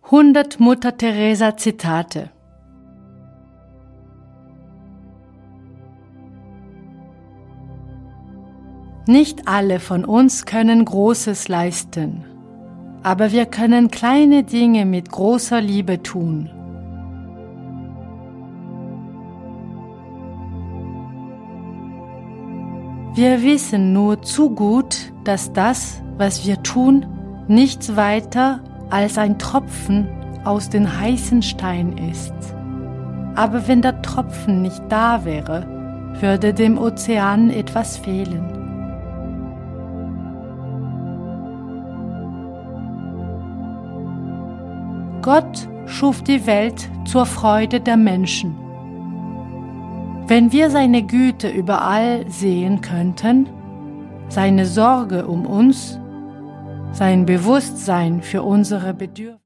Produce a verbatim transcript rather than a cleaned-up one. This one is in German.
hundert Mutter Teresa Zitate. Nicht alle von uns können Großes leisten, aber wir können kleine Dinge mit großer Liebe tun. Wir wissen nur zu gut, dass das, was wir tun, nichts weiter als ein Tropfen aus dem heißen Stein ist. Aber wenn der Tropfen nicht da wäre, würde dem Ozean etwas fehlen. Gott schuf die Welt zur Freude der Menschen. Wenn wir seine Güte überall sehen könnten, seine Sorge um uns, sein Bewusstsein für unsere Bedürfnisse,